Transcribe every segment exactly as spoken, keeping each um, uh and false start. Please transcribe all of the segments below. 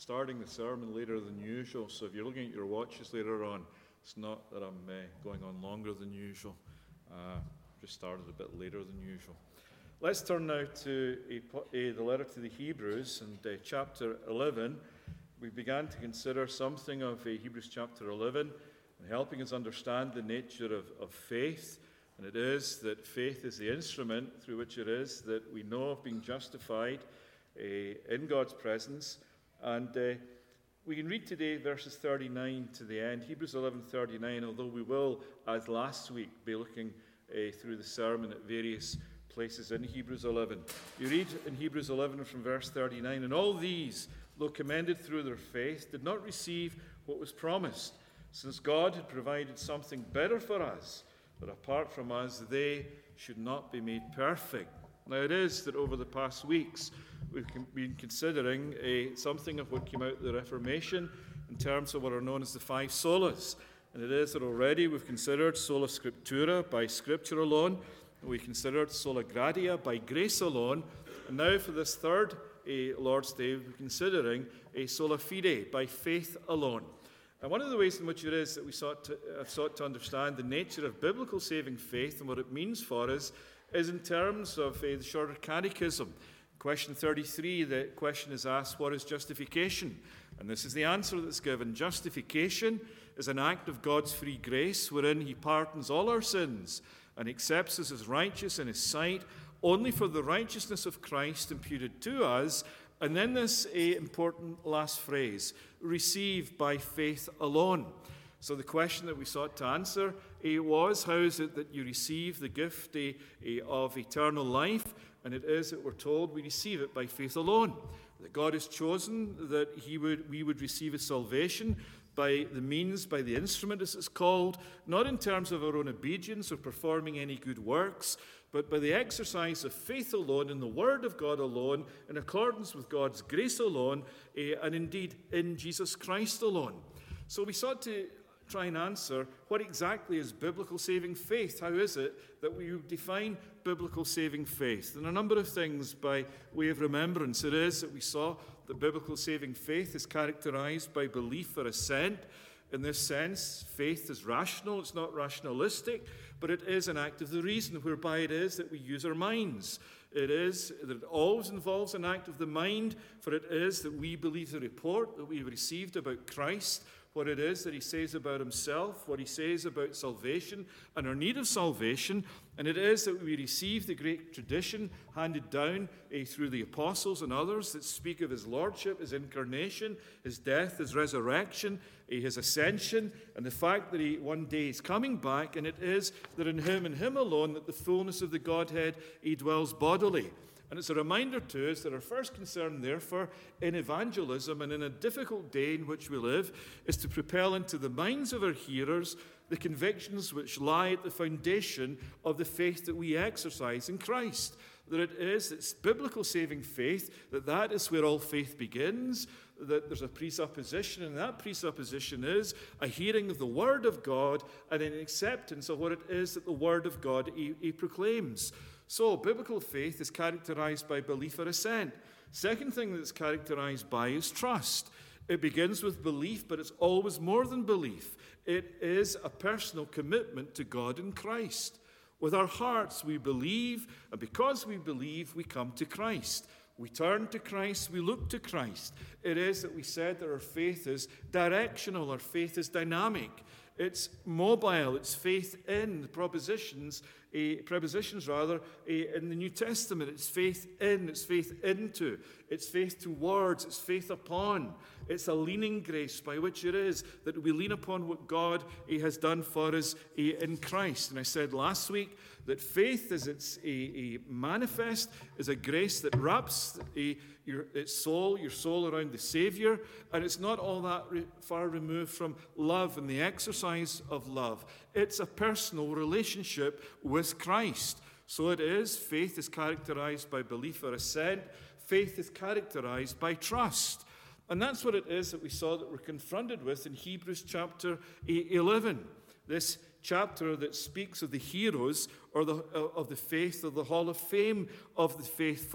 starting the sermon later than usual, so if you're looking at your watches later on, it's not that I'm uh, going on longer than usual. Uh, just started a bit later than usual. Let's turn now to a, a, the letter to the Hebrews and uh, chapter eleven. We began to consider something of uh, Hebrews chapter eleven and helping us understand the nature of, of faith. And it is that faith is the instrument through which it is that we know of being justified uh, in God's presence. And uh, we can read today verses thirty-nine to the end, Hebrews eleven thirty-nine, although we will, as last week, be looking uh, through the sermon at various places in Hebrews eleven. You read in Hebrews eleven from verse thirty-nine, and all these, though commended through their faith, did not receive what was promised, since God had provided something better for us, that apart from us they should not be made perfect. Now it is that over the past weeks we've been considering a, something of what came out of the Reformation in terms of what are known as the five solas. And it is that already we've considered sola scriptura, by scripture alone, and we considered sola gratia, by grace alone, and now for this third a Lord's Day we're considering a sola fide, by faith alone. And one of the ways in which it is that we sought to, have sought to understand the nature of biblical saving faith and what it means for us is in terms of uh, the Shorter Catechism. Question thirty-three, the question is asked, what is justification? And this is the answer that's given. Justification is an act of God's free grace wherein he pardons all our sins and accepts us as righteous in his sight only for the righteousness of Christ imputed to us. And then this uh, important last phrase, receive by faith alone. So the question that we sought to answer uh, was, how is it that you receive the gift uh, uh, of eternal life? And it is that we're told we receive it by faith alone. That God has chosen that he would, we would receive his salvation by the means, by the instrument as it's called, not in terms of our own obedience or performing any good works, but by the exercise of faith alone in the Word of God alone, in accordance with God's grace alone, uh, and indeed in Jesus Christ alone. So we sought to try and answer, what exactly is biblical saving faith? How is it that we define biblical saving faith? And a number of things by way of remembrance. It is that we saw that biblical saving faith is characterized by belief or assent. In this sense, faith is rational, it's not rationalistic, but it is an act of the reason, whereby it is that we use our minds. It is that it always involves an act of the mind, for it is that we believe the report that we have received about Christ, what it is that he says about himself, what he says about salvation and our need of salvation. And it is that we receive the great tradition handed down uh, through the apostles and others that speak of his lordship, his incarnation, his death, his resurrection, uh, his ascension, and the fact that he one day is coming back. And it is that in him and him alone that the fullness of the Godhead he dwells bodily. And it's a reminder to us that our first concern, therefore, in evangelism and in a difficult day in which we live, is to propel into the minds of our hearers the convictions which lie at the foundation of the faith that we exercise in Christ. That it is, it's biblical saving faith, that that is where all faith begins, that there's a presupposition, and that presupposition is a hearing of the Word of God and an acceptance of what it is that the Word of God he, he proclaims. So, biblical faith is characterized by belief or assent. Second thing that it's characterized by is trust. It begins with belief, but it's always more than belief. It is a personal commitment to God in Christ. With our hearts we believe, and because we believe, we come to Christ. We turn to Christ, we look to Christ. It is that we said that our faith is directional, our faith is dynamic. It's mobile, it's faith in the propositions, uh, prepositions rather, uh, in the New Testament. It's faith in, it's faith into, it's faith towards, it's faith upon. It's a leaning grace by which it is that we lean upon what God uh, has done for us uh, in Christ. And I said last week that faith is its a, a manifest, is a grace that wraps a, your its soul, your soul around the Savior, and it's not all that re- far removed from love and the exercise of love. It's a personal relationship with Christ. So it is, faith is characterized by belief or assent. Faith is characterized by trust. And that's what it is that we saw that we're confronted with in Hebrews chapter eleven. This chapter that speaks of the heroes or the, of the faith, or the hall of fame of the faithful.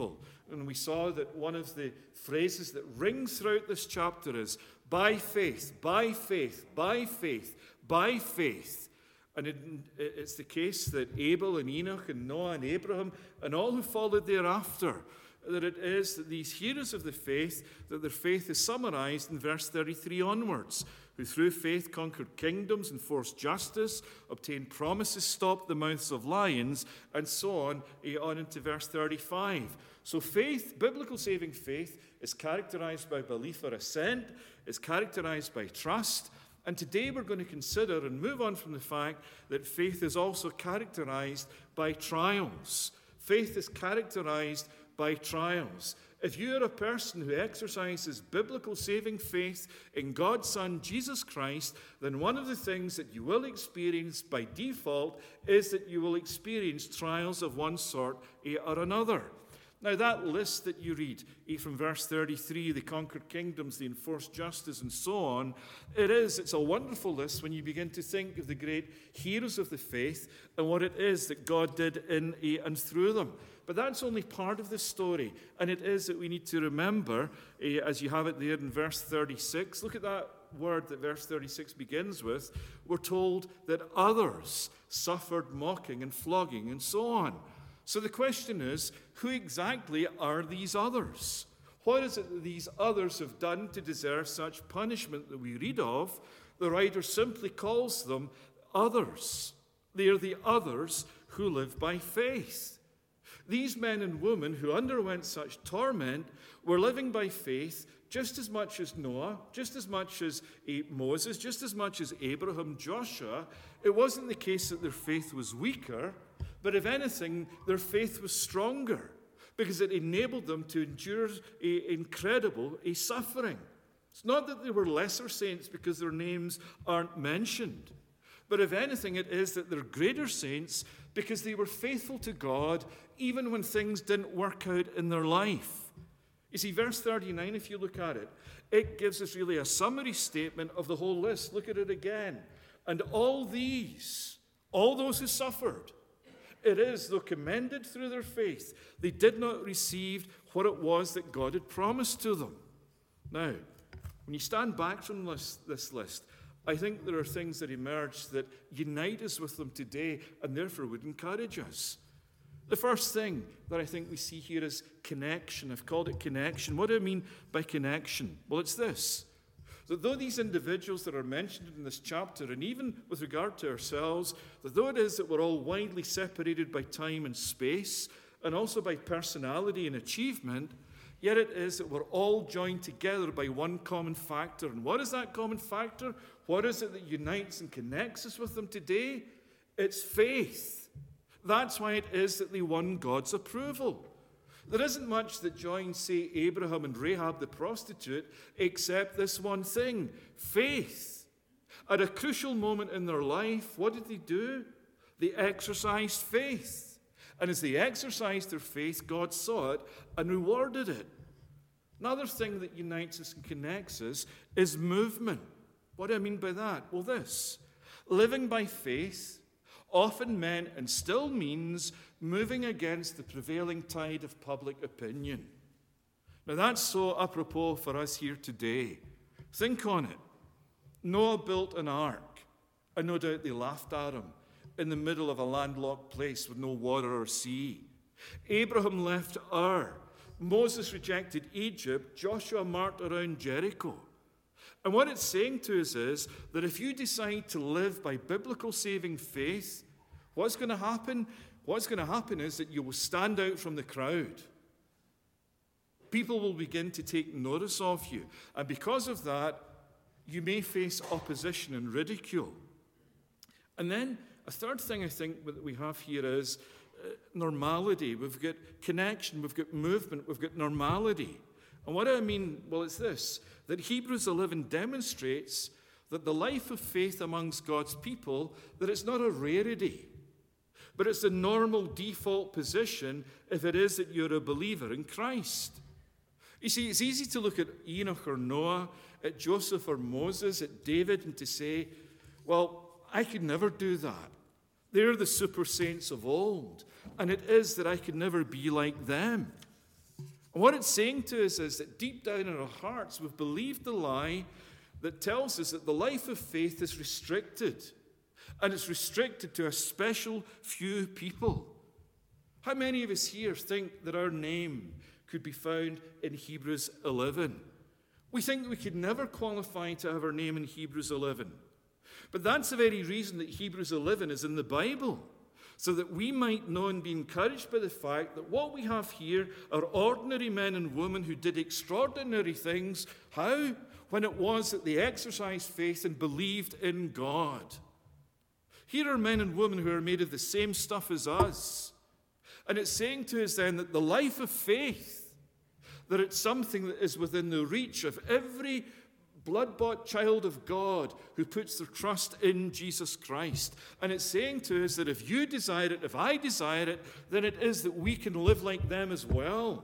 And we saw that one of the phrases that rings throughout this chapter is, by faith, by faith, by faith, by faith. And it, it's the case that Abel and Enoch and Noah and Abraham and all who followed thereafter, that it is that these heroes of the faith, that their faith is summarized in verse thirty-three onwards, who through faith conquered kingdoms, enforced justice, obtained promises, stopped the mouths of lions, and so on, on into verse thirty-five. So faith, biblical saving faith, is characterized by belief or assent, is characterized by trust, and today we're going to consider and move on from the fact that faith is also characterized by trials. Faith is characterized by trials. If you are a person who exercises biblical saving faith in God's Son, Jesus Christ, then one of the things that you will experience by default is that you will experience trials of one sort or another. Now, that list that you read from verse thirty-three, the conquered kingdoms, the enforced justice, and so on, it is, it's a wonderful list when you begin to think of the great heroes of the faith and what it is that God did in and through them. But that's only part of the story, and it is that we need to remember, as you have it there in verse thirty-six, look at that word that verse thirty-six begins with. We're told that others suffered mocking and flogging and so on. So the question is, who exactly are these others? What is it that these others have done to deserve such punishment that we read of? The writer simply calls them others. They are the others who live by faith. These men and women who underwent such torment were living by faith just as much as Noah, just as much as Moses, just as much as Abraham, Joshua. It wasn't the case that their faith was weaker, but if anything, their faith was stronger because it enabled them to endure a incredible a suffering. It's not that they were lesser saints because their names aren't mentioned, but if anything, it is that they're greater saints because they were faithful to God even when things didn't work out in their life. You see, verse thirty-nine, if you look at it, it gives us really a summary statement of the whole list. Look at it again. And all these, all those who suffered, it is, though commended through their faith, they did not receive what it was that God had promised to them. Now, when you stand back from this, this list, I think there are things that emerge that unite us with them today and therefore would encourage us. The first thing that I think we see here is connection. I've called it connection. What do I mean by connection? Well, it's this. That though these individuals that are mentioned in this chapter, and even with regard to ourselves, that though it is that we're all widely separated by time and space, and also by personality and achievement, yet it is that we're all joined together by one common factor. And what is that common factor? What is it that unites and connects us with them today? It's faith. That's why it is that they won God's approval. There isn't much that joins, say, Abraham and Rahab the prostitute, except this one thing, faith. At a crucial moment in their life, what did they do? They exercised faith. And as they exercised their faith, God saw it and rewarded it. Another thing that unites us and connects us is movement. What do I mean by that? Well, this. Living by faith often meant and still means moving against the prevailing tide of public opinion. Now that's so apropos for us here today. Think on it. Noah built an ark, and no doubt they laughed at him in the middle of a landlocked place with no water or sea. Abraham left Ur. Moses rejected Egypt. Joshua marched around Jericho. And what it's saying to us is that if you decide to live by biblical saving faith, what's going to happen? What's going to happen is that you will stand out from the crowd. People will begin to take notice of you. And because of that, you may face opposition and ridicule. And then a third thing I think that we have here is uh, normality. We've got connection, we've got movement, we've got normality. And what do I mean? Well, it's this, that Hebrews eleven demonstrates that the life of faith amongst God's people, that it's not a rarity, but it's a normal default position if it is that you're a believer in Christ. You see, it's easy to look at Enoch or Noah, at Joseph or Moses, at David, and to say, well, I could never do that. They're the super saints of old, and it is that I could never be like them. And what it's saying to us is that deep down in our hearts, we've believed the lie that tells us that the life of faith is restricted. And it's restricted to a special few people. How many of us here think that our name could be found in Hebrews eleven? We think that we could never qualify to have our name in Hebrews eleven. But that's the very reason that Hebrews eleven is in the Bible, so that we might know and be encouraged by the fact that what we have here are ordinary men and women who did extraordinary things. How? When it was that they exercised faith and believed in God. Here are men and women who are made of the same stuff as us. And it's saying to us then that the life of faith, that it's something that is within the reach of every blood-bought child of God who puts their trust in Jesus Christ. And it's saying to us that if you desire it, if I desire it, then it is that we can live like them as well.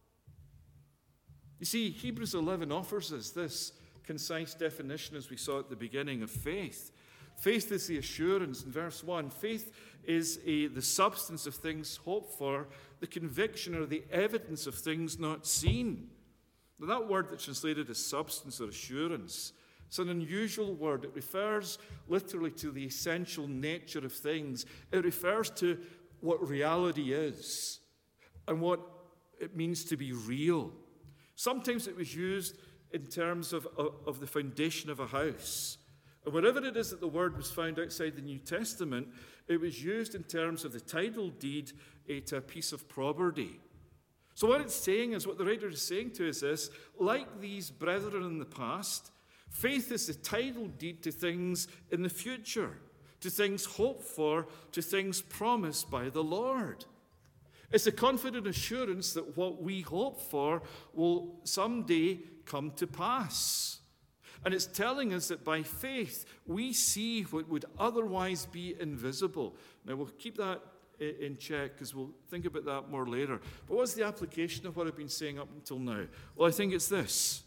You see, Hebrews eleven offers us this concise definition, as we saw at the beginning, of faith. Faith is the assurance, in verse one. Faith is a, the substance of things hoped for, the conviction or the evidence of things not seen. Now, that word that's translated as substance or assurance, it's an unusual word. It refers literally to the essential nature of things. It refers to what reality is and what it means to be real. Sometimes it was used in terms of, of, of the foundation of a house. And wherever it is that the word was found outside the New Testament, it was used in terms of the title deed uh, to a piece of property. So what it's saying is, what the writer is saying to us is, like these brethren in the past, faith is the title deed to things in the future, to things hoped for, to things promised by the Lord. It's a confident assurance that what we hope for will someday come to pass. And it's telling us that by faith, we see what would otherwise be invisible. Now, we'll keep that in check because we'll think about that more later. But what's the application of what I've been saying up until now? Well, I think it's this.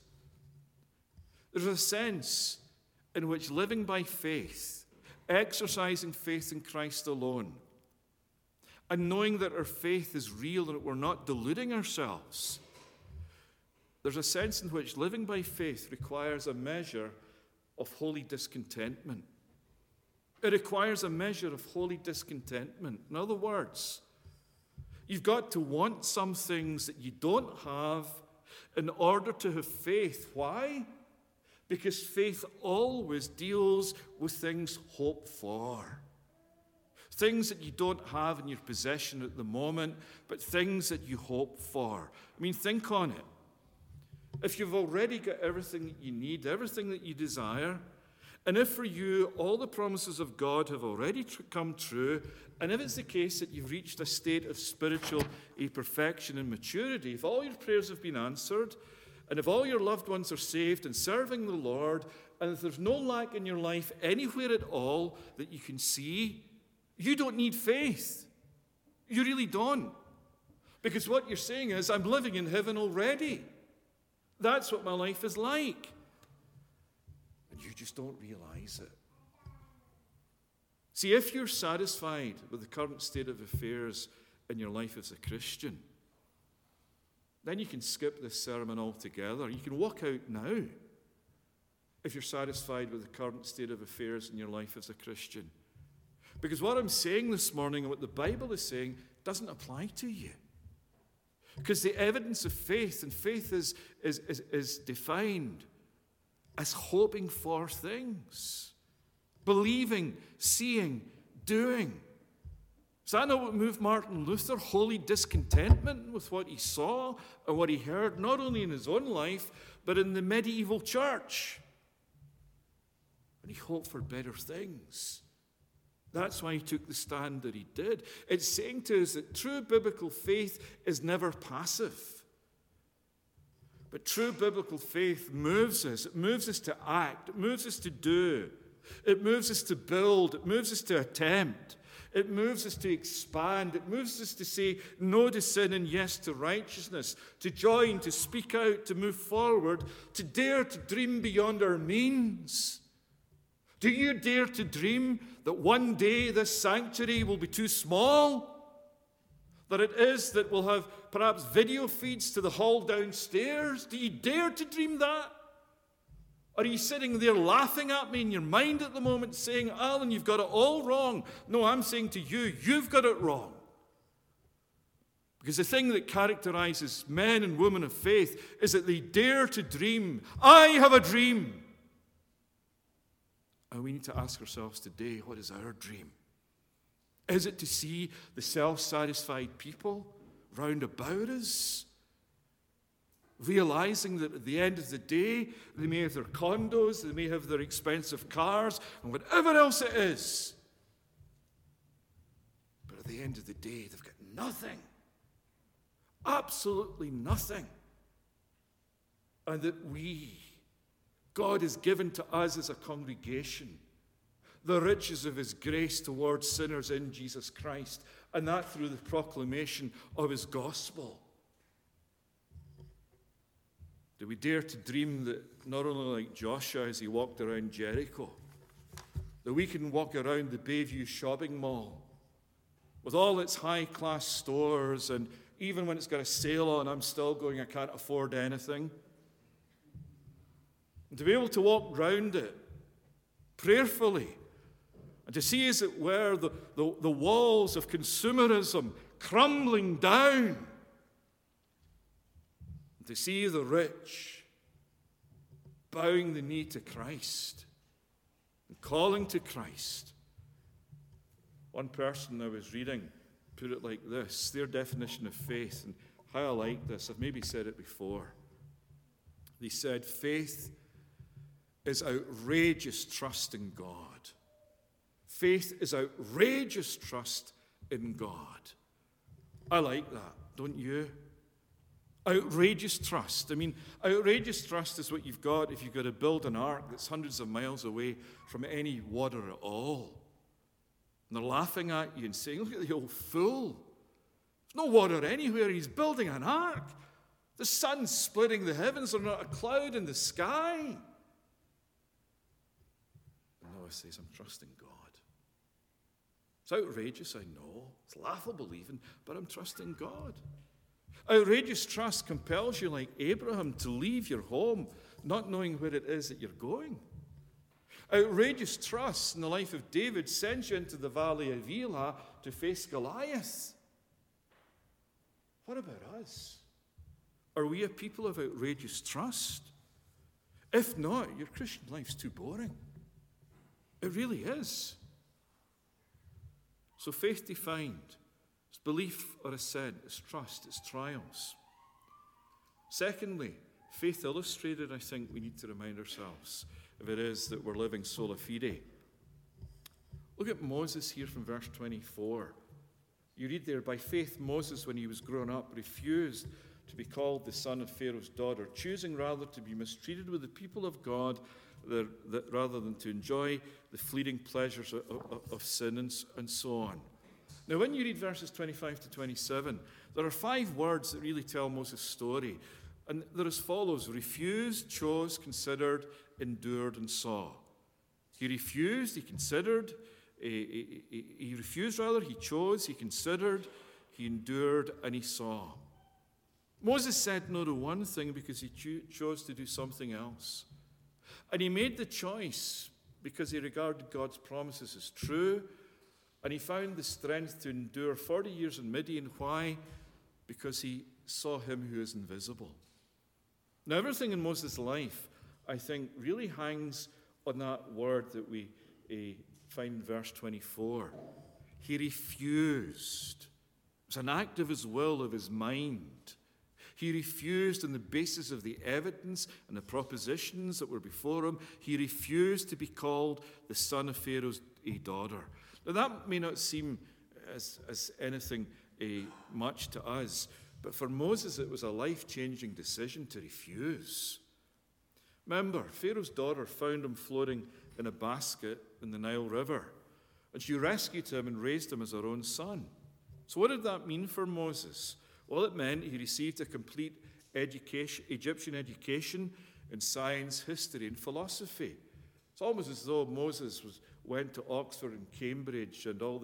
There's a sense in which living by faith, exercising faith in Christ alone, and knowing that our faith is real and that we're not deluding ourselves, there's a sense in which living by faith requires a measure of holy discontentment. It requires a measure of holy discontentment. In other words, you've got to want some things that you don't have in order to have faith. Why? Because faith always deals with things hoped for. Things that you don't have in your possession at the moment, but things that you hope for. I mean, think on it. If you've already got everything that you need, everything that you desire, and if for you all the promises of God have already tr- come true, and if it's the case that you've reached a state of spiritual perfection and maturity, if all your prayers have been answered, and if all your loved ones are saved and serving the Lord, and if there's no lack in your life anywhere at all that you can see, you don't need faith. You really don't. Because what you're saying is, I'm living in heaven already. That's what my life is like. And you just don't realize it. See, if you're satisfied with the current state of affairs in your life as a Christian, then you can skip this sermon altogether. You can walk out now if you're satisfied with the current state of affairs in your life as a Christian. Because what I'm saying this morning and what the Bible is saying doesn't apply to you. Because the evidence of faith, and faith is, is, is, is defined as hoping for things. Believing, seeing, doing. Is that not what moved Martin Luther? Holy discontentment with what he saw and what he heard, not only in his own life, but in the medieval church. And he hoped for better things. That's why he took the stand that he did. It's saying to us that true biblical faith is never passive. But true biblical faith moves us. It moves us to act. It moves us to do. It moves us to build. It moves us to attempt. It moves us to expand. It moves us to say no to sin and yes to righteousness, to join, to speak out, to move forward, to dare to dream beyond our means. Do you dare to dream that one day this sanctuary will be too small? that it is that we'll have perhaps video feeds to the hall downstairs? Do you dare to dream that? Are you sitting there laughing at me in your mind at the moment saying, Alan, you've got it all wrong? No, I'm saying to you, you've got it wrong. Because the thing that characterizes men and women of faith is that they dare to dream. I have a dream. And we need to ask ourselves today, what is our dream? Is it to see the self-satisfied people round about us, realizing that at the end of the day, they may have their condos, they may have their expensive cars, and whatever else it is, but at the end of the day, they've got nothing. Absolutely nothing. And that we, God has given to us as a congregation the riches of his grace towards sinners in Jesus Christ, and that through the proclamation of his gospel. Do we dare to dream that not only like Joshua as he walked around Jericho, that we can walk around the Bayview shopping mall with all its high-class stores, and even when it's got a sale on, I'm still going, I can't afford anything. And to be able to walk round it prayerfully, and to see, as it were, the, the, the walls of consumerism crumbling down, and to see the rich bowing the knee to Christ and calling to Christ. One person I was reading put it like this, their definition of faith, and how I like this, I've maybe said it before. They said, faith is outrageous trust in God. Faith is outrageous trust in God. I like that, don't you? Outrageous trust. I mean, outrageous trust is what you've got if you've got to build an ark that's hundreds of miles away from any water at all. And they're laughing at you and saying, look at the old fool. There's no water anywhere. He's building an ark. The sun's splitting the heavens. There's not a cloud in the sky. And Noah says, I'm trusting God. It's outrageous, I know. It's laughable even, but I'm trusting God. Outrageous trust compels you, like Abraham, to leave your home, not knowing where it is that you're going. Outrageous trust in the life of David sends you into the valley of Elah to face Goliath. What about us? Are we a people of outrageous trust? If not, your Christian life's too boring. It really is. So faith defined, it's belief or a sin, it's trust, it's trials. Secondly, faith illustrated, I think we need to remind ourselves, if it is that we're living sola fide. Look at Moses here from verse twenty-four. You read there, by faith Moses, when he was grown up, refused to be called the son of Pharaoh's daughter, choosing rather to be mistreated with the people of God that, that, rather than to enjoy the fleeting pleasures of, of, of sin and, and so on. Now, when you read verses twenty-five to twenty-seven, there are five words that really tell Moses' story. And they're as follows: refused, chose, considered, endured, and saw. He refused, he considered, he, he, he refused rather, he chose, he considered, he endured, and he saw. Moses said no to one thing because he cho- chose to do something else. And he made the choice because he regarded God's promises as true, and he found the strength to endure forty years in Midian. Why? Because he saw him who is invisible. Now, everything in Moses' life, I think, really hangs on that word that we uh, find in verse twenty-four. He refused. It was an act of his will, of his mind. He refused on the basis of the evidence and the propositions that were before him. He refused to be called the son of Pharaoh's daughter. Now, that may not seem as, as anything uh, much to us, but for Moses it was a life-changing decision to refuse. Remember, Pharaoh's daughter found him floating in a basket in the Nile River, and she rescued him and raised him as her own son. So what did that mean for Moses? Well, it meant he received a complete education, Egyptian education in science, history, and philosophy. It's almost as though Moses was, went to Oxford and Cambridge and all the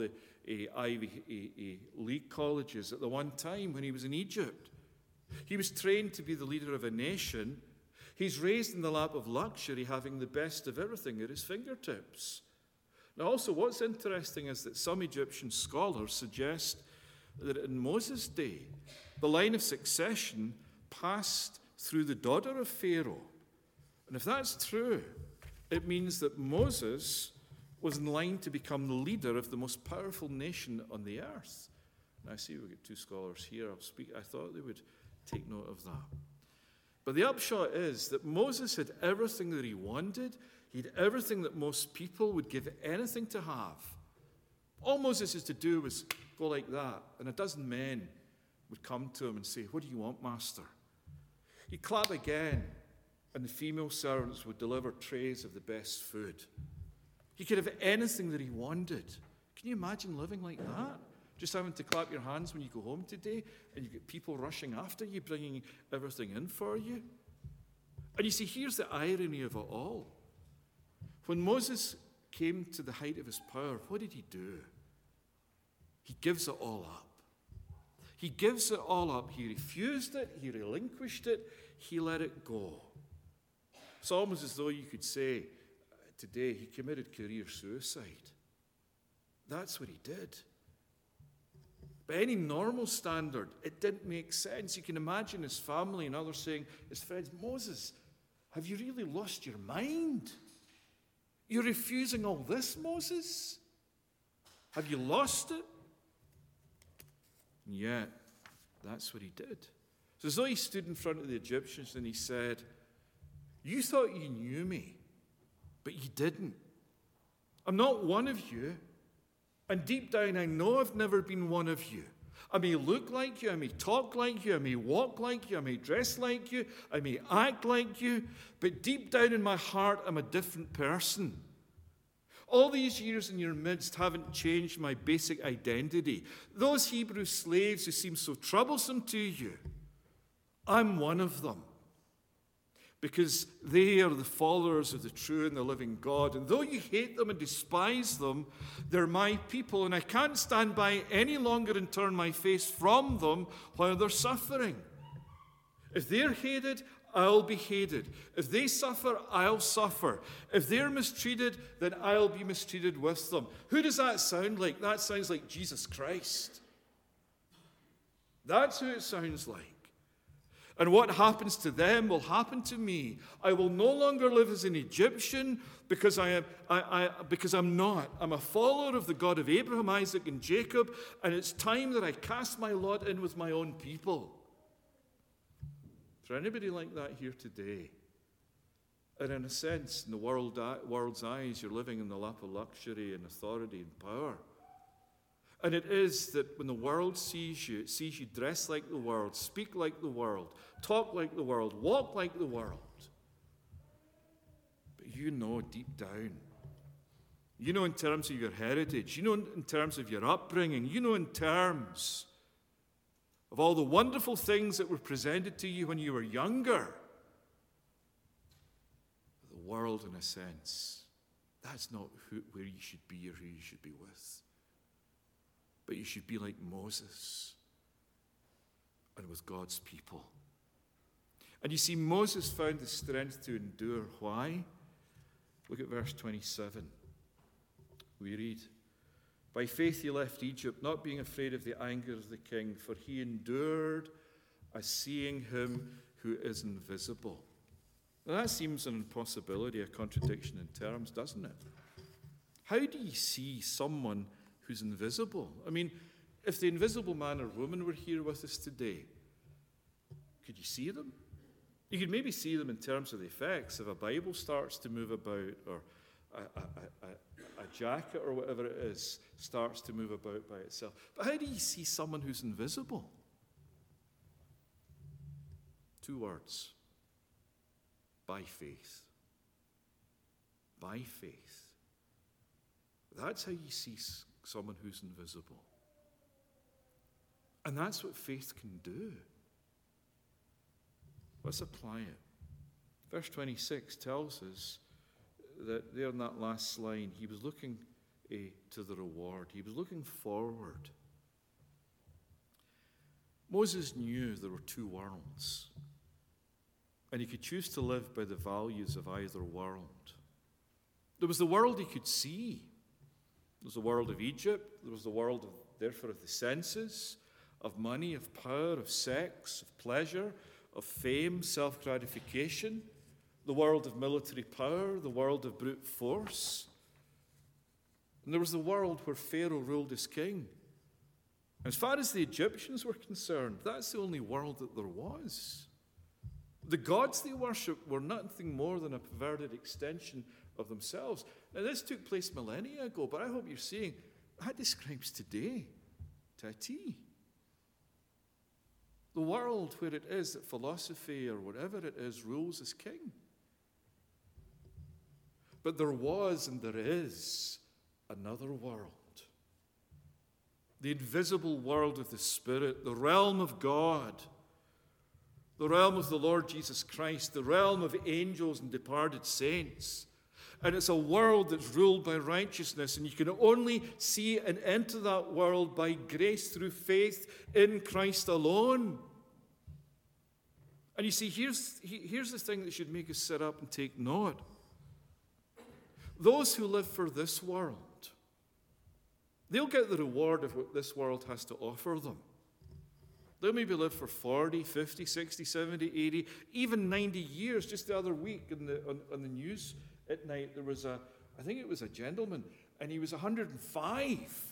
a Ivy a, a League colleges at the one time when he was in Egypt. He was trained to be the leader of a nation. He's raised in the lap of luxury, having the best of everything at his fingertips. Now, also, what's interesting is that some Egyptian scholars suggest that in Moses' day, the line of succession passed through the daughter of Pharaoh. And if that's true, it means that Moses was in line to become the leader of the most powerful nation on the earth. And I see we've got two scholars here. I'll speak. I thought they would take note of that. But the upshot is that Moses had everything that he wanted. He had everything that most people would give anything to have. All Moses had to do was go like that, and a dozen men would come to him and say, "What do you want, master?" He'd clap again, and the female servants would deliver trays of the best food. He could have anything that he wanted. Can you imagine living like that? Just having to clap your hands when you go home today, and you get people rushing after you, bringing everything in for you. And you see, here's the irony of it all. When Moses came to the height of his power, what did he do? He gives it all up. He gives it all up. He refused it. He relinquished it. He let it go. It's almost as though you could say today he committed career suicide. That's what he did. By any normal standard, it didn't make sense. You can imagine his family and others saying, his friends, "Moses, have you really lost your mind? You're refusing all this, Moses? Have you lost it?" And yet, that's what he did. It's as though he stood in front of the Egyptians and he said, "You thought you knew me, but you didn't. I'm not one of you. And deep down, I know I've never been one of you. I may look like you, I may talk like you, I may walk like you, I may dress like you, I may act like you, but deep down in my heart, I'm a different person. All these years in your midst haven't changed my basic identity. Those Hebrew slaves who seem so troublesome to you, I'm one of them. Because they are the followers of the true and the living God. And though you hate them and despise them, they're my people. And I can't stand by any longer and turn my face from them while they're suffering. If they're hated, I'll be hated. If they suffer, I'll suffer. If they're mistreated, then I'll be mistreated with them." Who does that sound like? That sounds like Jesus Christ. That's who it sounds like. And what happens to them will happen to me. I will no longer live as an Egyptian because I am I, I because I'm not. I'm a follower of the God of Abraham, Isaac, and Jacob, and it's time that I cast my lot in with my own people. Is there anybody like that here today? And in a sense, in the world, world's eyes, you're living in the lap of luxury and authority and power. And it is that when the world sees you, it sees you dress like the world, speak like the world, talk like the world, walk like the world. But you know deep down, you know in terms of your heritage, you know in terms of your upbringing, you know in terms of all the wonderful things that were presented to you when you were younger. The world, in a sense, that's not who, where you should be or who you should be with. But you should be like Moses and with God's people. And you see, Moses found the strength to endure. Why? Look at verse twenty-seven. We read, "By faith he left Egypt, not being afraid of the anger of the king, for he endured as seeing him who is invisible." Now that seems an impossibility, a contradiction in terms, doesn't it? How do you see someone who's invisible? I mean, if the invisible man or woman were here with us today, could you see them? You could maybe see them in terms of the effects. If a Bible starts to move about, or a, a, a, a jacket or whatever it is starts to move about by itself. But how do you see someone who's invisible? Two words. By faith. By faith. That's how you see someone who's invisible. And that's what faith can do. Let's apply it. Verse twenty-six tells us that there in that last line, he was looking, uh, to the reward. He was looking forward. Moses knew there were two worlds, and he could choose to live by the values of either world. There was the world he could see. There was the world of Egypt. There was the world, of, therefore, of the senses, of money, of power, of sex, of pleasure, of fame, self-gratification, the world of military power, the world of brute force. And there was the world where Pharaoh ruled as king. As far as the Egyptians were concerned, that's the only world that there was. The gods they worshipped were nothing more than a perverted extension of themselves. Now, this took place millennia ago, but I hope you're seeing that describes today to a T. The world where it is that philosophy or whatever it is rules as king. But there was and there is another world. The invisible world of the Spirit, the realm of God, the realm of the Lord Jesus Christ, the realm of angels and departed saints. And it's a world that's ruled by righteousness, and you can only see and enter that world by grace through faith in Christ alone. And you see, here's, here's the thing that should make us sit up and take note. Those who live for this world, they'll get the reward of what this world has to offer them. They'll maybe live for forty, fifty, sixty, seventy, eighty, even ninety years. Just the other week in the, on, on the news at night, there was a, I think it was a gentleman, and he was one hundred and five.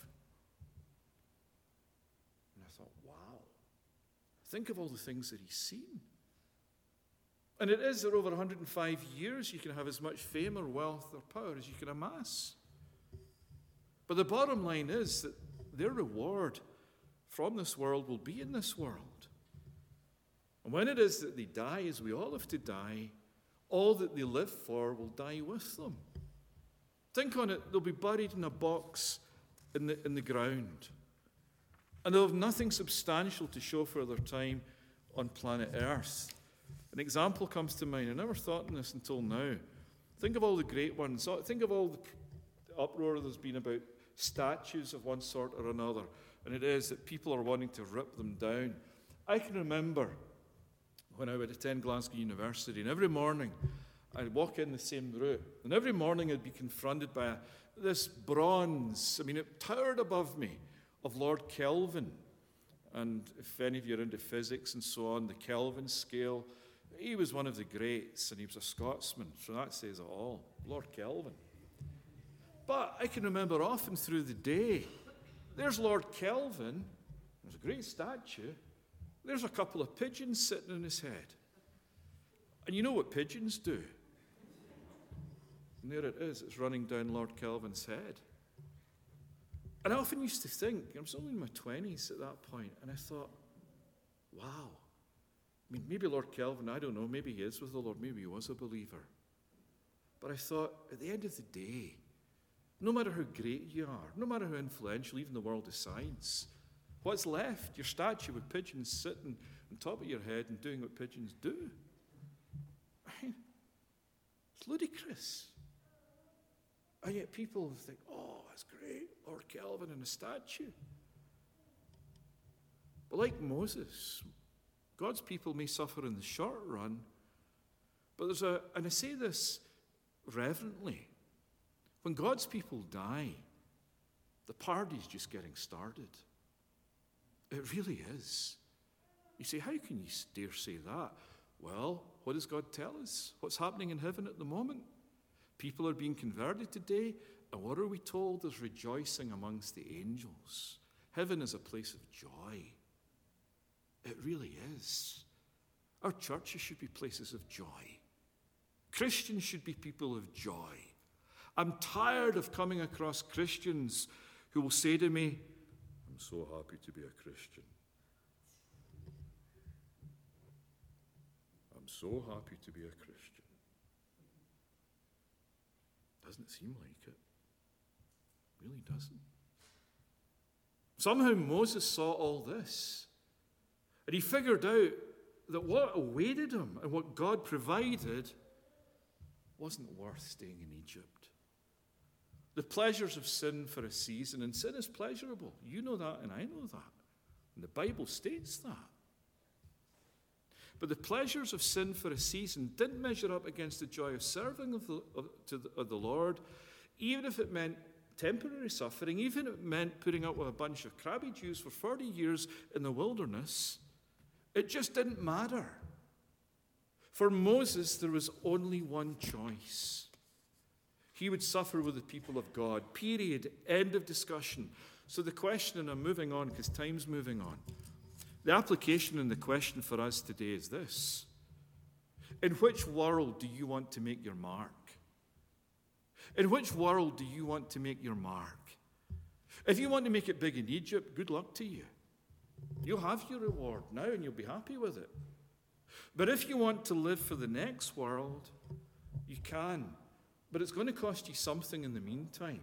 And I thought, wow, think of all the things that he's seen. And it is that over one hundred and five years you can have as much fame or wealth or power as you can amass. But the bottom line is that their reward from this world will be in this world. And when it is that they die, as we all have to die, all that they live for will die with them. Think on it, they'll be buried in a box in the, in the ground. And they'll have nothing substantial to show for their time on planet Earth. An example comes to mind. I never thought on this until now. Think of all the great ones. Think of all the uproar there's been about statues of one sort or another. And it is that people are wanting to rip them down. I can remember when I would attend Glasgow University, and every morning I'd walk in the same route. And every morning I'd be confronted by a, this bronze, I mean, it towered above me, of Lord Kelvin. And if any of you are into physics and so on, the Kelvin scale, he was one of the greats, and he was a Scotsman, so that says it all. Lord Kelvin. But I can remember often through the day, there's Lord Kelvin, there's a great statue, there's a couple of pigeons sitting on his head. And you know what pigeons do? And there it is, it's running down Lord Kelvin's head. And I often used to think, I was only in my twenties at that point, and I thought, wow. I mean, maybe Lord Kelvin, I don't know, maybe he is with the Lord, maybe he was a believer. But I thought, at the end of the day, no matter how great you are, no matter how influential, even the world of science, what's left? Your statue with pigeons sitting on top of your head and doing what pigeons do. I mean, it's ludicrous. And yet people think, oh, that's great, Lord Kelvin and a statue. But like Moses, God's people may suffer in the short run, but there's a, and I say this reverently, when God's people die, the party's just getting started. It really is. You say, how can you dare say that? Well, what does God tell us? What's happening in heaven at the moment? People are being converted today, and what are we told? There's rejoicing amongst the angels. Heaven is a place of joy. It really is. Our churches should be places of joy. Christians should be people of joy. I'm tired of coming across Christians who will say to me, I'm so happy to be a Christian. I'm so happy to be a Christian. Doesn't seem like it. Really doesn't. Somehow Moses saw all this, and he figured out that what awaited him and what God provided wasn't worth staying in Egypt. The pleasures of sin for a season, and sin is pleasurable. You know that, and I know that. And the Bible states that. But the pleasures of sin for a season didn't measure up against the joy of serving of the, of, to the, of the Lord, even if it meant temporary suffering, even if it meant putting up with a bunch of crabby Jews for forty years in the wilderness. It just didn't matter. For Moses, there was only one choice. He would suffer with the people of God. Period. End of discussion. So the question, and I'm moving on because time's moving on. The application and the question for us today is this. In which world do you want to make your mark? In which world do you want to make your mark? If you want to make it big in Egypt, good luck to you. You'll have your reward now and you'll be happy with it. But if you want to live for the next world, you can. But it's going to cost you something in the meantime.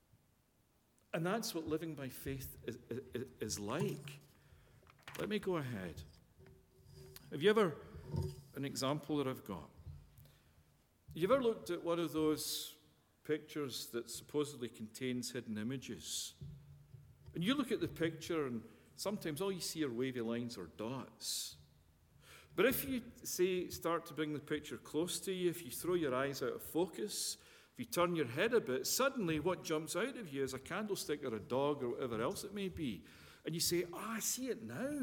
And that's what living by faith is, is, is like. Let me go ahead. Have you ever, an example that I've got, you ever looked at one of those pictures that supposedly contains hidden images? And you look at the picture and sometimes all you see are wavy lines or dots. But if you say, start to bring the picture close to you, if you throw your eyes out of focus, if you turn your head a bit, suddenly what jumps out of you is a candlestick or a dog or whatever else it may be. And you say, oh, I see it now.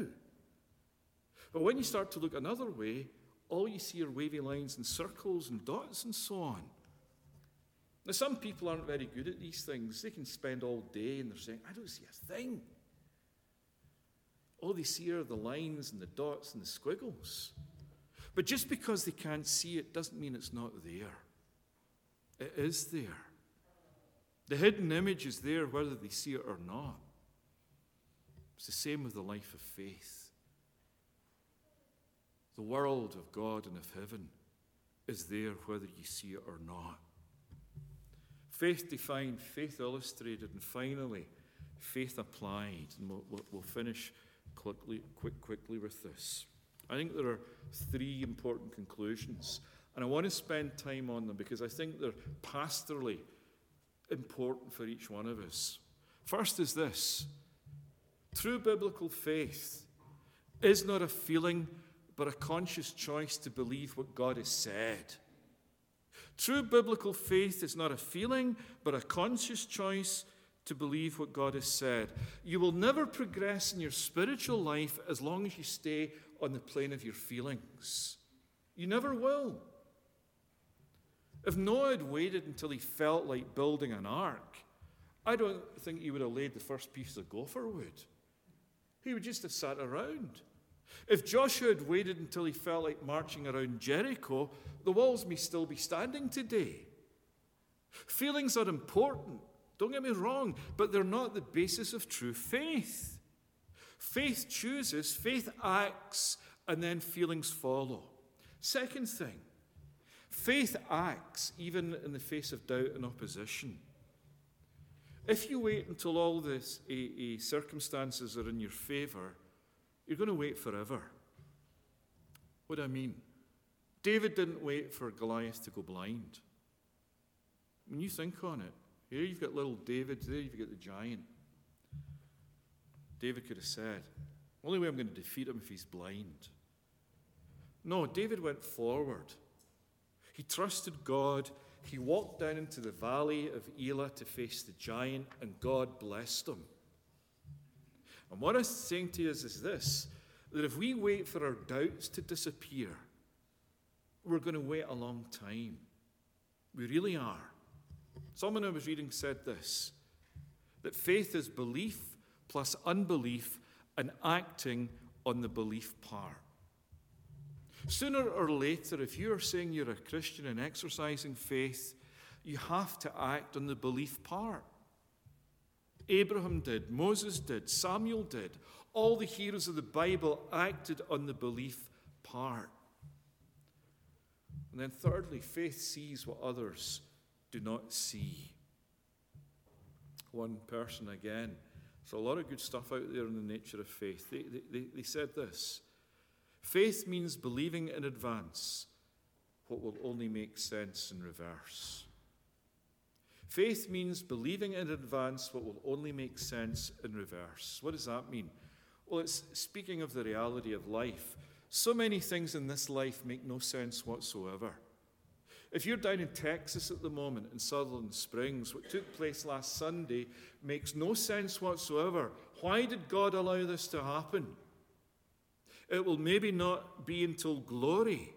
But when you start to look another way, all you see are wavy lines and circles and dots and so on. Now, some people aren't very good at these things. They can spend all day and they're saying, I don't see a thing. All they see are the lines and the dots and the squiggles. But just because they can't see it doesn't mean it's not there. It is there. The hidden image is there whether they see it or not. It's the same with the life of faith. The world of God and of heaven is there whether you see it or not. Faith defined, faith illustrated, and finally, faith applied. And we'll, we'll finish quickly, quick, quickly with this. I think there are three important conclusions, and I want to spend time on them because I think they're pastorally important for each one of us. First is this. True biblical faith is not a feeling, but a conscious choice to believe what God has said. True biblical faith is not a feeling, but a conscious choice to believe what God has said. You will never progress in your spiritual life as long as you stay on the plane of your feelings. You never will. If Noah had waited until he felt like building an ark, I don't think he would have laid the first piece of gopher wood. He would just have sat around. If Joshua had waited until he felt like marching around Jericho, the walls may still be standing today. Feelings are important, don't get me wrong, but they're not the basis of true faith. Faith chooses, faith acts, and then feelings follow. Second thing, faith acts even in the face of doubt and opposition. If you wait until all the uh, uh, circumstances are in your favor, you're going to wait forever. What do I mean? David didn't wait for Goliath to go blind. When you think on it, here you've got little David, there you've got the giant. David could have said, the only way I'm going to defeat him if he's blind. No, David went forward. He trusted God. He walked down into the valley of Elah to face the giant, and God blessed him. And what I'm saying to you is, is this, that if we wait for our doubts to disappear, we're going to wait a long time. We really are. Someone I was reading said this, that faith is belief plus unbelief and acting on the belief part. Sooner or later, if you are saying you're a Christian and exercising faith, you have to act on the belief part. Abraham did, Moses did, Samuel did. All the heroes of the Bible acted on the belief part. And then thirdly, faith sees what others do not see. One person again, there's a lot of good stuff out there in the nature of faith. They, they, they said this, faith means believing in advance what will only make sense in reverse. Faith means believing in advance what will only make sense in reverse. What does that mean? Well, it's speaking of the reality of life. So many things in this life make no sense whatsoever. If you're down in Texas at the moment, in Sutherland Springs, what took place last Sunday makes no sense whatsoever. Why did God allow this to happen? It will maybe not be until glory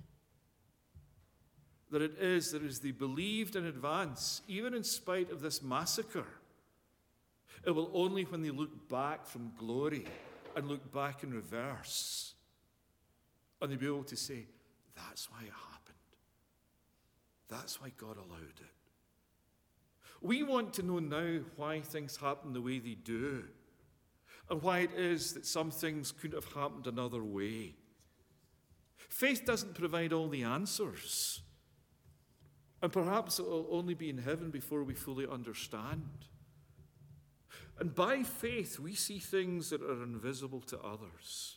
that it is that is they believed in advance, even in spite of this massacre. It will only when they look back from glory and look back in reverse, and they'll be able to say, that's why it happened. That's why God allowed it. We want to know now why things happen the way they do, and why it is that some things couldn't have happened another way. Faith doesn't provide all the answers, and perhaps it will only be in heaven before we fully understand. And by faith, we see things that are invisible to others.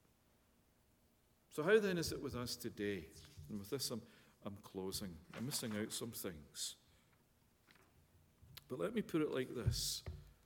So how then is it with us today? And with this, I'm, I'm closing. I'm missing out some things. But let me put it like this.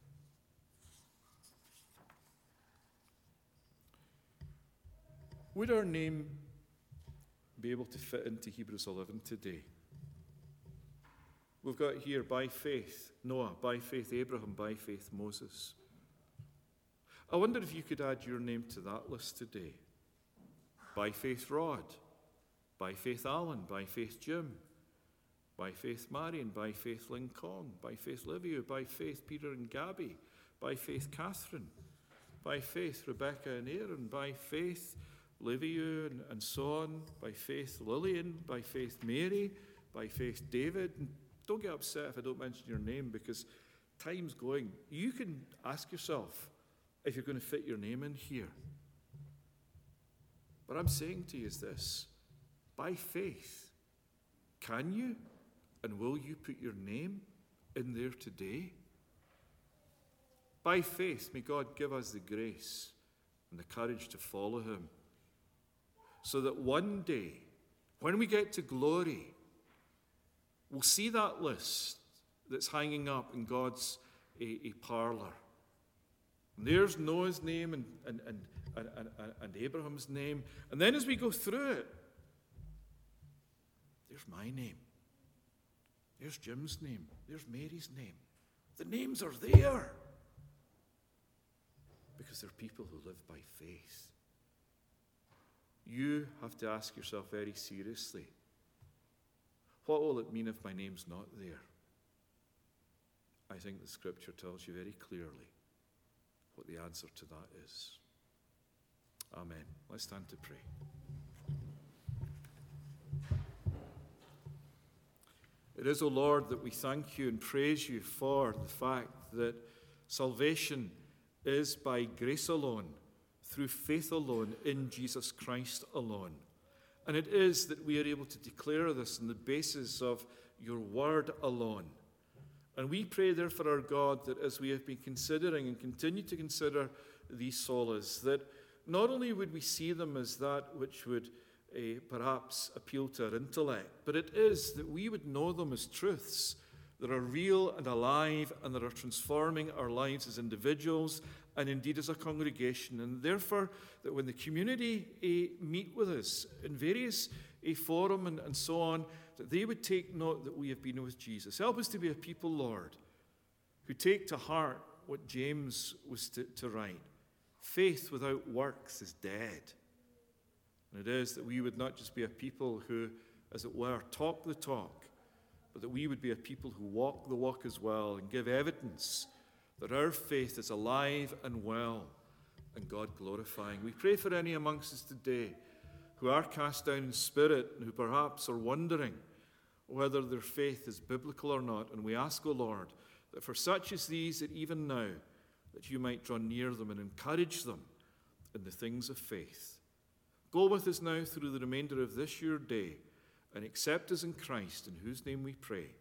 Would our name be able to fit into Hebrews eleven today? We've got here, by faith, Noah, by faith, Abraham, by faith, Moses. I wonder if you could add your name to that list today. By faith, Rod. By faith, Alan. By faith, Jim. By faith, Marion. By faith, Ling Kong. By faith, Livia. By faith, Peter and Gabby. By faith, Catherine. By faith, Rebecca and Aaron. By faith, Livia and, and so on. By faith, Lillian. By faith, Mary. By faith, David. And don't get upset if I don't mention your name, because time's going. You can ask yourself if you're going to fit your name in here. What I'm saying to you is this. By faith, can you and will you put your name in there today? By faith, may God give us the grace and the courage to follow him, so that one day, when we get to glory, we'll see that list that's hanging up in God's a, a parlor. And there's Noah's name and, and, and, and, and, and Abraham's name. And then as we go through it, there's my name. There's Jim's name. There's Mary's name. The names are there. Because they're people who live by faith. You have to ask yourself very seriously, what will it mean if my name's not there? I think the scripture tells you very clearly what the answer to that is. Amen. Let's stand to pray. It is, O Lord, that we thank you and praise you for the fact that salvation is by grace alone, through faith alone, in Jesus Christ alone. And it is that we are able to declare this on the basis of your word alone. And we pray, therefore, our God, that as we have been considering and continue to consider these solas, that not only would we see them as that which would uh, perhaps appeal to our intellect, but it is that we would know them as truths that are real and alive and that are transforming our lives as individuals and indeed as a congregation. And therefore, that when the community uh, meet with us in various uh, forum and, and so on, that they would take note that we have been with Jesus. Help us to be a people, Lord, who take to heart what James was to, to write. Faith without works is dead. And it is that we would not just be a people who, as it were, talk the talk, but that we would be a people who walk the walk as well and give evidence that our faith is alive and well and God glorifying. We pray for any amongst us today who are cast down in spirit and who perhaps are wondering whether their faith is biblical or not. And we ask, O Lord, that for such as these, that even now, that you might draw near them and encourage them in the things of faith. Go with us now through the remainder of this your day and accept us in Christ, in whose name we pray.